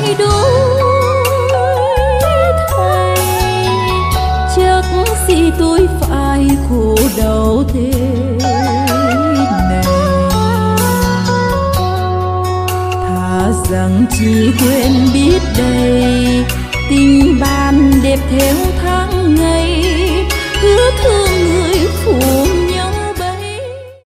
phải đuổi thầy, chắc gì tôi phải khổ đau thế này. Thà rằng chỉ quên biết đây, tình bạn đẹp theo tháng ngày, hứa thương